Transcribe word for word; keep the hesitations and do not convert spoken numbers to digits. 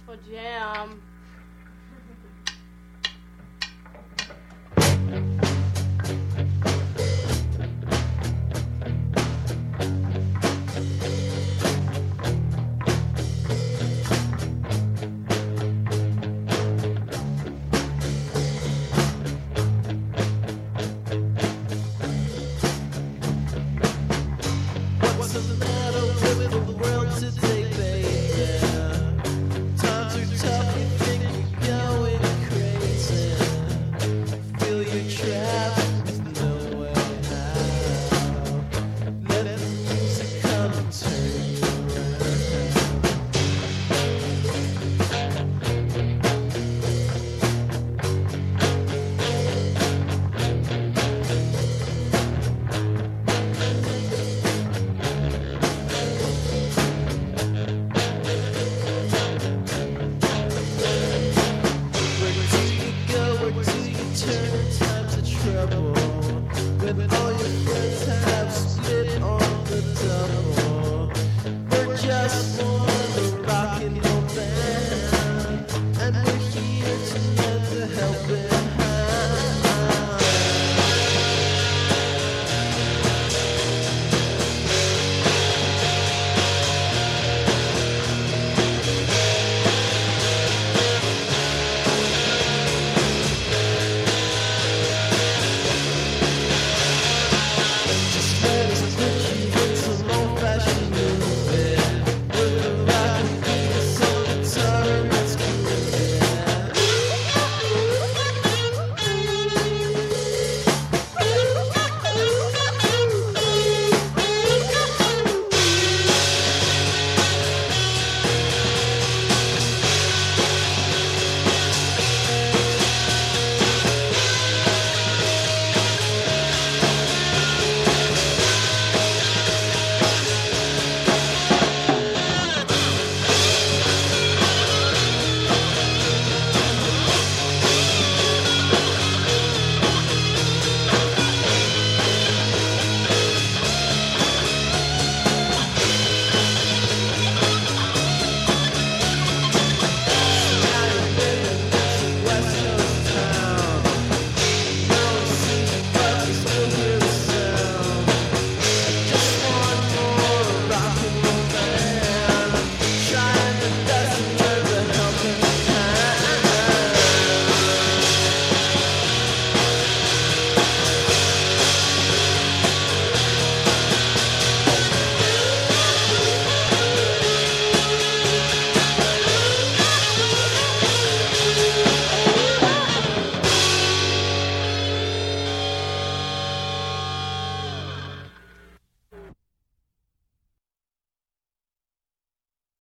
for jam. What's the matter with the world today, baby? Times are tough, you think you're going crazy. Feel you're trapped with no way out. Let the music come and turn you times of trouble, when all your friends have split on the double. We're just one.